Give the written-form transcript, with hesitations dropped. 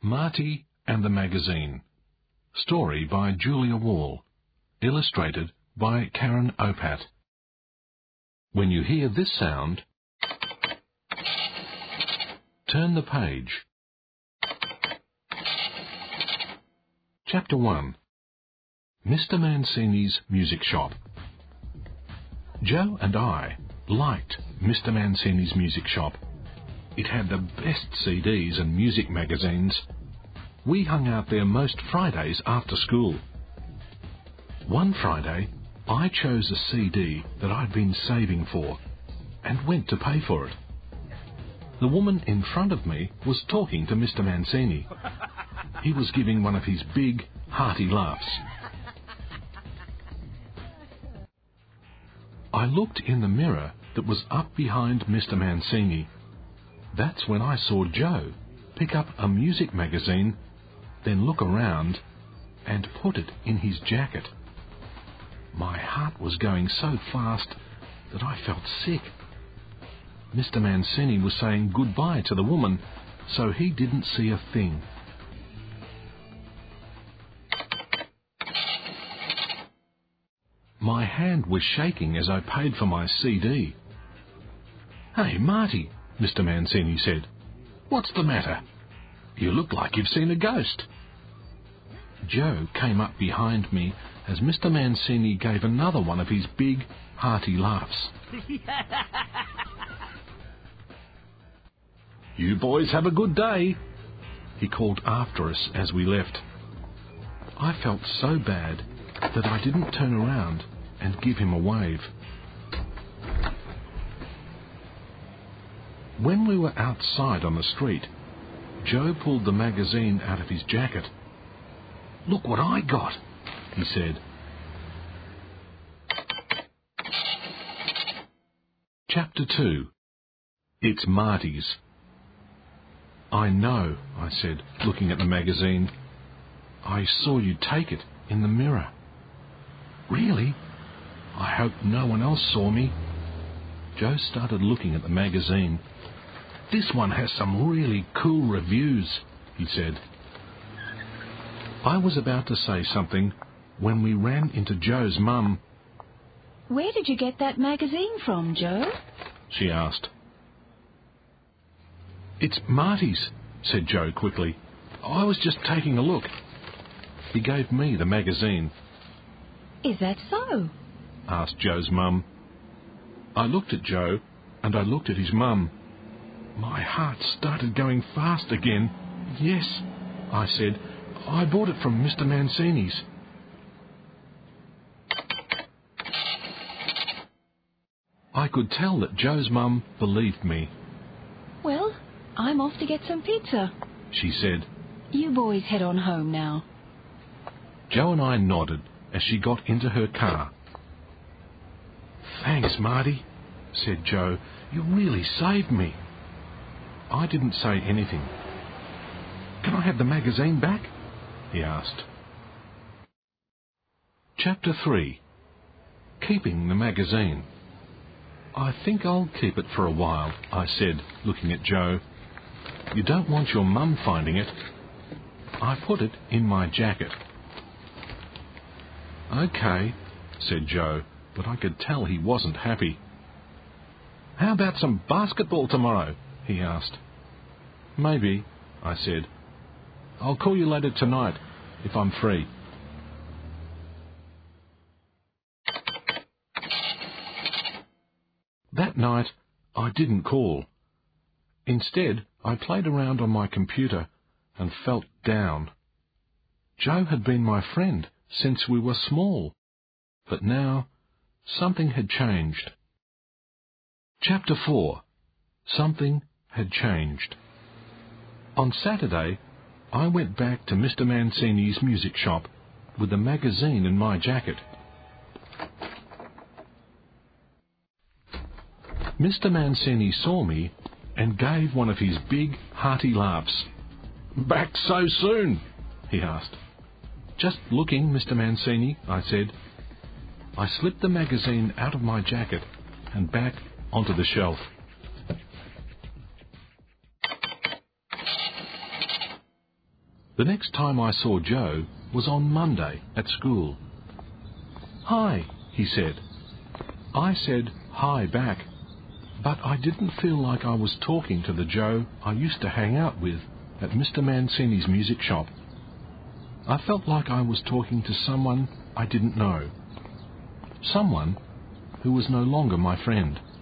Marty and the Magazine. Story by Julia Wall. Illustrated by Karen Opat. When you hear this sound, turn the page. Chapter 1. Mr. Mancini's Music Shop. Joe and I liked Mr. Mancini's Music Shop. It had the best CDs and music magazines. We hung out there most Fridays after school. One Friday, I chose a CD that I'd been saving for and went to pay for it. The woman in front of me was talking to Mr. Mancini. He was giving one of his big, hearty laughs. I looked in the mirror that was up behind Mr. Mancini. That's when I saw Joe pick up a music magazine, then look around and put it in his jacket. My heart was going so fast that I felt sick. Mr. Mancini was saying goodbye to the woman, so he didn't see a thing. My hand was shaking as I paid for my CD. "Hey, Marty," Mr. Mancini said. "What's the matter? You look like you've seen a ghost." Joe came up behind me as Mr. Mancini gave another one of his big, hearty laughs. "You boys have a good day," he called after us as we left. I felt so bad that I didn't turn around and give him a wave. When we were outside on the street, Joe pulled the magazine out of his jacket. "Look what I got," he said. Chapter 2. It's Marty's. "I know," I said, looking at the magazine. "I saw you take it in the mirror." "Really? I hope no one else saw me." Joe started looking at the magazine. "This one has some really cool reviews," he said. I was about to say something when we ran into Joe's mum. "Where did you get that magazine from, Joe?" she asked. "It's Marty's," said Joe quickly. "I was just taking a look." He gave me the magazine. "Is that so?" asked Joe's mum. I looked at Joe and I looked at his mum. My heart started going fast again. "Yes," I said. "I bought it from Mr. Mancini's." I could tell that Joe's mum believed me. "Well, I'm off to get some pizza," she said. "You boys head on home now." Joe and I nodded as she got into her car. "Thanks, Marty," said Joe. "You really saved me." I didn't say anything. "Can I have the magazine back?" he asked. Chapter 3. Keeping the magazine. "I think I'll keep it for a while," I said, looking at Joe. "You don't want your mum finding it." I put it in my jacket. "Okay," said Joe, but I could tell he wasn't happy. "How about some basketball tomorrow?" he asked. "Maybe," I said. "I'll call you later tonight if I'm free." That night, I didn't call. Instead, I played around on my computer and felt down. Joe had been my friend since we were small, but now something had changed. Chapter 4. Something had changed. On Saturday, I went back to Mr. Mancini's music shop with the magazine in my jacket. Mr. Mancini saw me and gave one of his big, hearty laughs. "Back so soon?" he asked. "Just looking, Mr. Mancini," I said. I slipped the magazine out of my jacket and back onto the shelf. The next time I saw Joe was on Monday at school. "Hi," he said. I said hi back, but I didn't feel like I was talking to the Joe I used to hang out with at Mr. Mancini's music shop. I felt like I was talking to someone I didn't know. Someone who was no longer my friend.